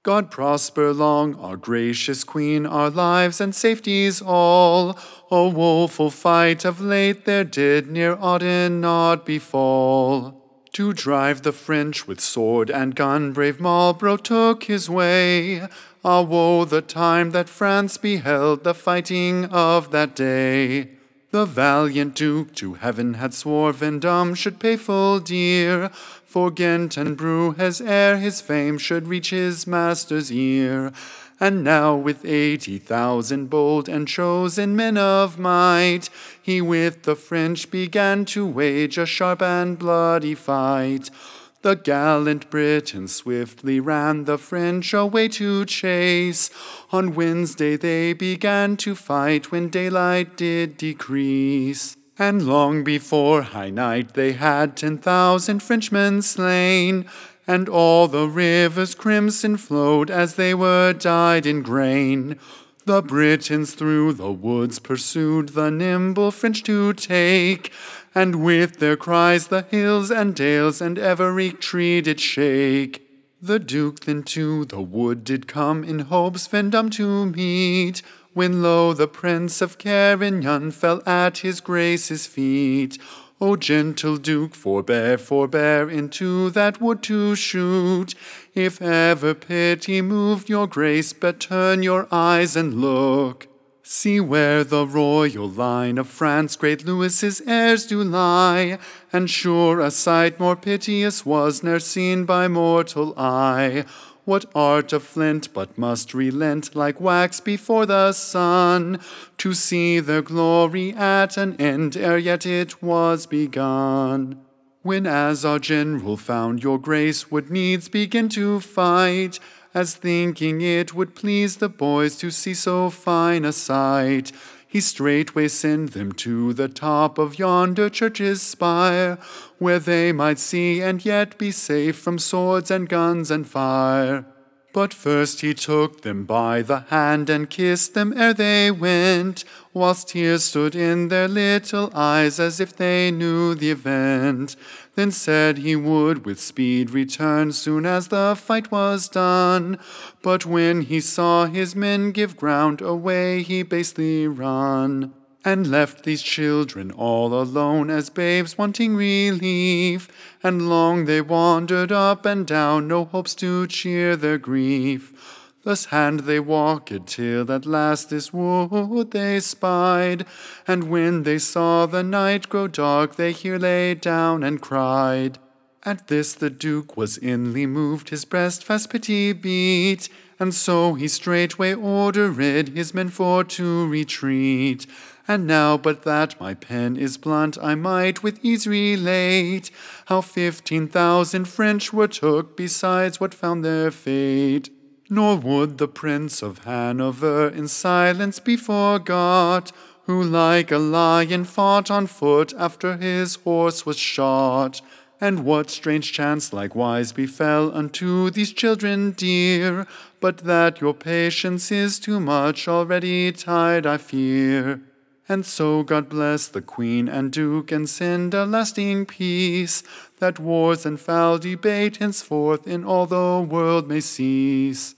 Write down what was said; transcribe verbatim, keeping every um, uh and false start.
God prosper long our gracious Queen, our lives and safeties all. A woeful fight of late there did near Auden not befall. To drive the French with sword and gun, brave Marlborough took his way. Ah, woe the time that France beheld the fighting of that day. The valiant Duke to heaven had swore Vendôme should pay full dear, for Ghent and Bruges ere his fame should reach his master's ear. And now with eighty thousand bold and chosen men of might, he with the French began to wage a sharp and bloody fight. The gallant Britons swiftly ran the French away to chase. On Wednesday they began to fight when daylight did decrease. And long before high night they had ten thousand Frenchmen slain, and all the rivers crimson flowed as they were dyed in grain. The Britons through the woods pursued the nimble French to take, and with their cries the hills and dales and every tree did shake. The Duke then to the wood did come in hopes Vendôme to meet, when lo, the Prince of Carignan fell at his Grace's feet. O gentle Duke, forbear, forbear, into that wood to shoot. If ever pity moved your Grace, but turn your eyes and look. See where the royal line of France, great Louis's heirs, do lie, and sure a sight more piteous was ne'er seen by mortal eye. What art of flint but must relent like wax before the sun, to see their glory at an end ere yet it was begun? When as our general found your Grace would needs begin to fight, as thinking it would please the boys to see so fine a sight, he straightway sent them to the top of yonder church's spire, where they might see and yet be safe from swords and guns and fire. But first he took them by the hand and kissed them ere they went, whilst tears stood in their little eyes as if they knew the event. Then said he would with speed return soon as the fight was done, but when he saw his men give ground, away he basely run, and left these children all alone as babes wanting relief, and long they wandered up and down, no hopes to cheer their grief. Thus hand they walked till at last this wood they spied, and when they saw the night grow dark, they here lay down and cried. At this the Duke was inly moved, his breast fast pity beat, and so he straightway ordered his men for to retreat. And now but that my pen is blunt, I might with ease relate how fifteen thousand French were took, besides what found their fate. Nor would the Prince of Hanover in silence be forgot, who like a lion fought on foot after his horse was shot. And what strange chance likewise befell unto these children dear, but that your patience is too much, already tired I fear. And so God bless the Queen and Duke, and send a lasting peace, that wars and foul debate henceforth in all the world may cease.